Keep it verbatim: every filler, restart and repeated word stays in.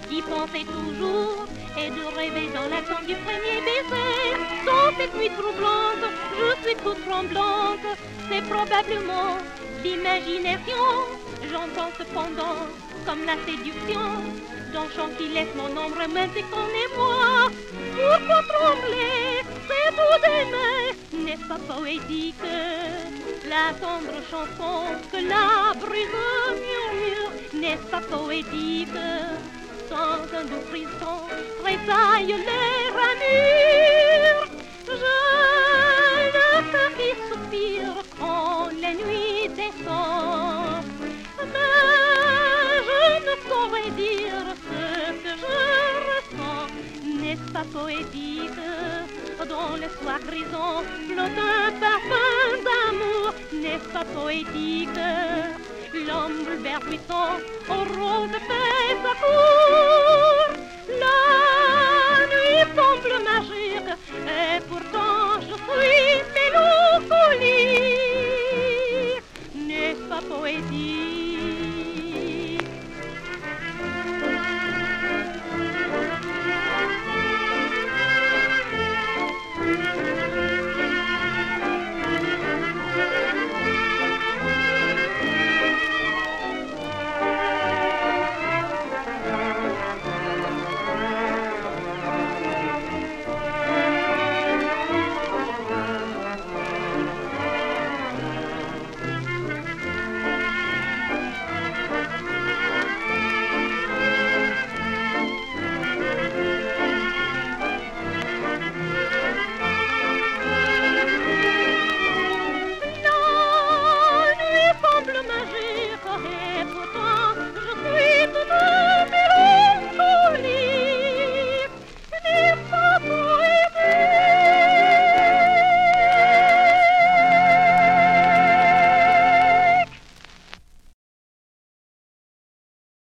d'y penser toujours et de rêver dans l'attente du premier baiser. Dans cette nuit troublante, je suis toute tremblante, c'est probablement l'imagination. J'entends cependant comme la séduction d'un chant qui laisse mon ombre romantique en émoi. Pourquoi trembler, c'est tout d'aimer, n'est-ce pas poétique? La tendre chanson que la brise murmure, n'est-ce pas poétique? Sans un doux frisson, tressaillent les ramures. Je le cœur qui soupire quand la nuit descend. Mais je ne saurais dire ce que je ressens. N'est-ce pas poétique? Dans le soir grisant flotte un parfum d'amour. N'est-ce pas poétique? L'homme verbuissant aux roses fait sa cour.